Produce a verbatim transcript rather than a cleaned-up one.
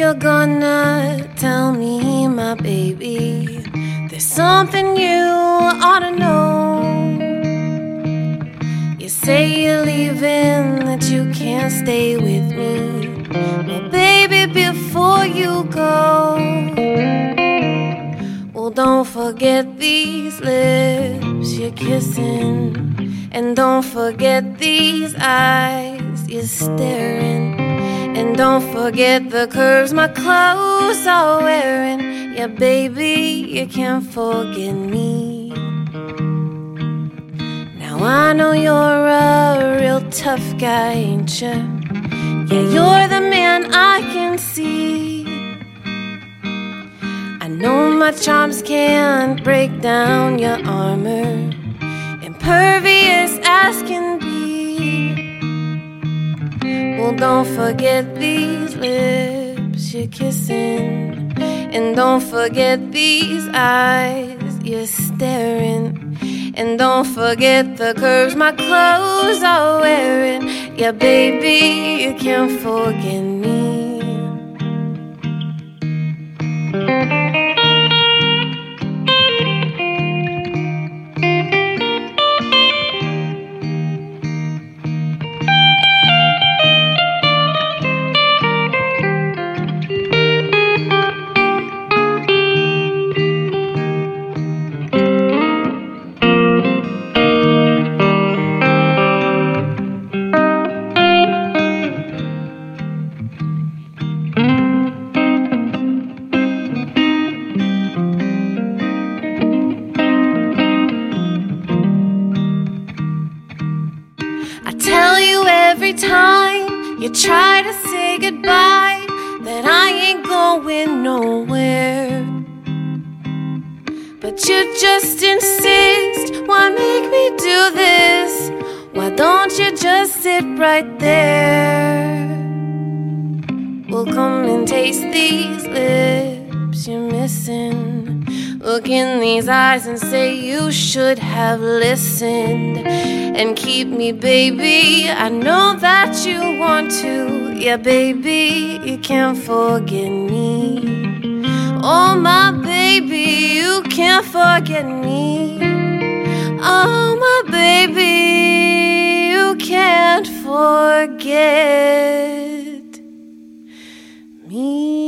you're gonna tell me, my baby, there's something you ought to know. You say you're leaving, that you can't stay with me. Well, baby, before you go, well, don't forget these lips you're kissing, and don't forget these eyes you're staring, and don't forget the curves my clothes are wearing. Yeah, baby, you can't forget me. Now I know you're a real tough guy, ain't you? Yeah, you're the man I can see. I know my charms can't break down your armor, impervious as can be. Well, don't forget these lips you're kissing, and don't forget these eyes you're staring, and don't forget the curves my clothes are wearing. Yeah, baby, you can't forget me. Every time you try to say goodbye, that I ain't going nowhere, but you just insist. Why make me do this? Why don't you just sit right there? Well, come and taste these lips you're missing. Look in these eyes and say you should have listened. And keep me, baby, I know that you want to. Yeah, baby, you can't forget me. Oh, my baby, you can't forget me. Oh, my baby, you can't forget me.